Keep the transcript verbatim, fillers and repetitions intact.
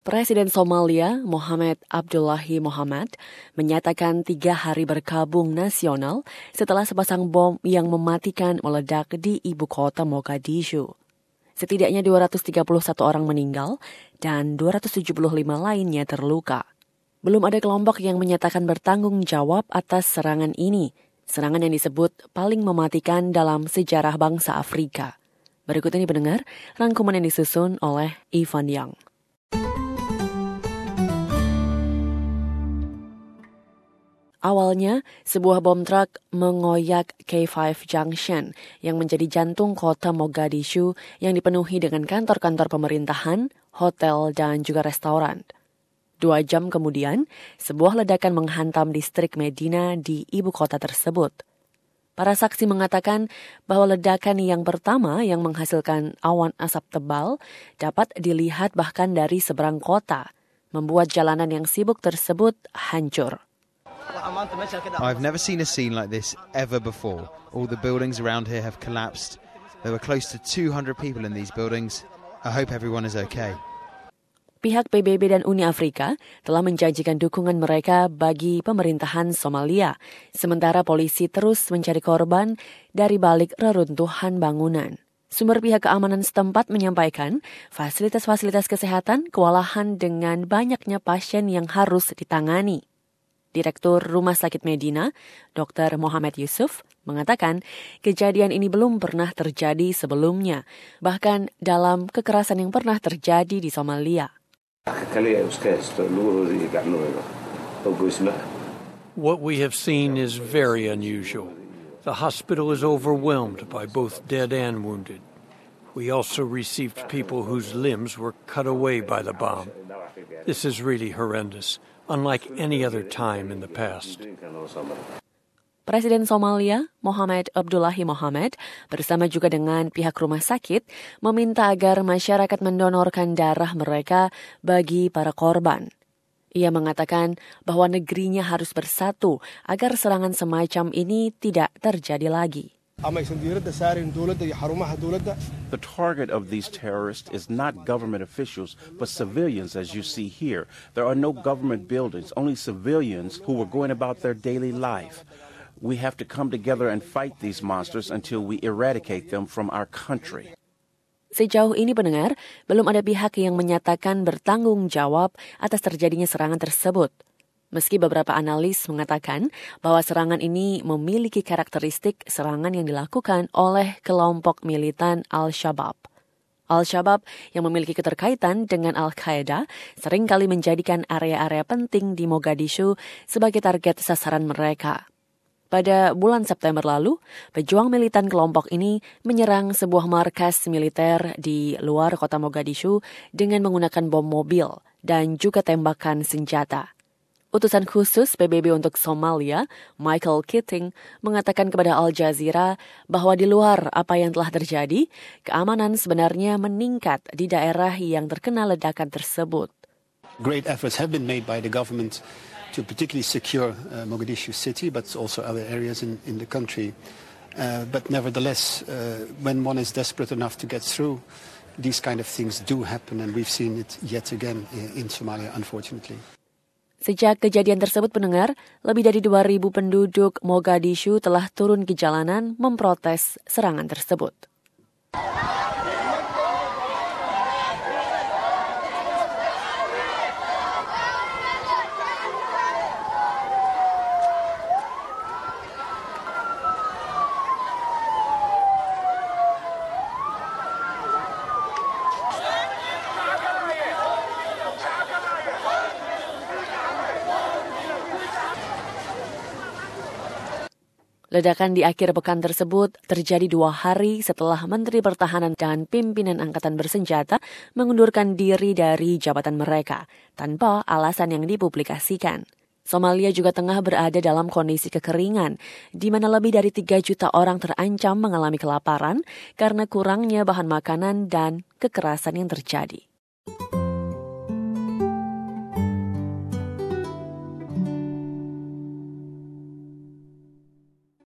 Presiden Somalia, Mohamed Abdullahi Mohamed, menyatakan tiga hari berkabung nasional setelah sepasang bom yang mematikan meledak di ibu kota Mogadishu. Setidaknya dua ratus tiga puluh satu orang meninggal dan dua ratus tujuh puluh lima lainnya terluka. Belum ada kelompok yang menyatakan bertanggung jawab atas serangan ini, serangan yang disebut paling mematikan dalam sejarah bangsa Afrika. Berikut ini pendengar, rangkuman yang disusun oleh Ivan Yang. Awalnya, sebuah bom truk mengoyak K lima Junction yang menjadi jantung kota Mogadishu yang dipenuhi dengan kantor-kantor pemerintahan, hotel, dan juga restoran. Dua jam kemudian, sebuah ledakan menghantam distrik Medina di ibu kota tersebut. Para saksi mengatakan bahwa ledakan yang pertama yang menghasilkan awan asap tebal dapat dilihat bahkan dari seberang kota, membuat jalanan yang sibuk tersebut hancur. I've never seen a scene like this ever before. All the buildings around here have collapsed. There were close to two hundred people in these buildings. I hope everyone is okay. Pihak P B B dan Uni Afrika telah menjanjikan dukungan mereka bagi pemerintahan Somalia, sementara polisi terus mencari korban dari balik reruntuhan bangunan. Sumber pihak keamanan setempat menyampaikan fasilitas-fasilitas kesehatan kewalahan dengan banyaknya pasien yang harus ditangani. Direktur Rumah Sakit Medina, Doktor Muhammad Yusuf, mengatakan kejadian ini belum pernah terjadi sebelumnya, bahkan dalam kekerasan yang pernah terjadi di Somalia. What we have seen is very unusual. The hospital is overwhelmed by both dead and wounded. We also received people whose limbs were cut away by the bomb. This is really horrendous, unlike any other time in the past. Presiden Somalia, Mohamed Abdullahi Mohamed, bersama juga dengan pihak rumah sakit, meminta agar masyarakat mendonorkan darah mereka bagi para korban. Ia mengatakan bahwa negerinya harus bersatu agar serangan semacam ini tidak terjadi lagi. The target of these terrorists is not government officials, but civilians, as you see here. There are no government buildings, only civilians who were going about their daily life. We have to come together and fight these monsters until we eradicate them from our country. Sejauh ini pendengar, belum ada pihak yang menyatakan bertanggung jawab atas terjadinya serangan tersebut. Meski beberapa analis mengatakan bahwa serangan ini memiliki karakteristik serangan yang dilakukan oleh kelompok militan Al-Shabaab. Al-Shabaab yang memiliki keterkaitan dengan Al-Qaeda seringkali menjadikan area-area penting di Mogadishu sebagai target sasaran mereka. Pada bulan September lalu, pejuang militan kelompok ini menyerang sebuah markas militer di luar kota Mogadishu dengan menggunakan bom mobil dan juga tembakan senjata. Utusan khusus P B B untuk Somalia, Michael Keating, mengatakan kepada Al Jazeera bahwa di luar apa yang telah terjadi, keamanan sebenarnya meningkat di daerah yang terkena ledakan tersebut. Great efforts have been made by the government to particularly secure uh, Mogadishu city, but also other areas in, in the country. Uh, but nevertheless, uh, when one is desperate enough to get through, these kind of things do happen, and we've seen it yet again in Somalia, unfortunately. Sejak kejadian tersebut pendengar, lebih dari dua ribu penduduk Mogadishu telah turun ke jalanan memprotes serangan tersebut. Ledakan di akhir pekan tersebut terjadi dua hari setelah Menteri Pertahanan dan pimpinan angkatan bersenjata mengundurkan diri dari jabatan mereka tanpa alasan yang dipublikasikan. Somalia juga tengah berada dalam kondisi kekeringan, di mana lebih dari tiga juta orang terancam mengalami kelaparan karena kurangnya bahan makanan dan kekerasan yang terjadi.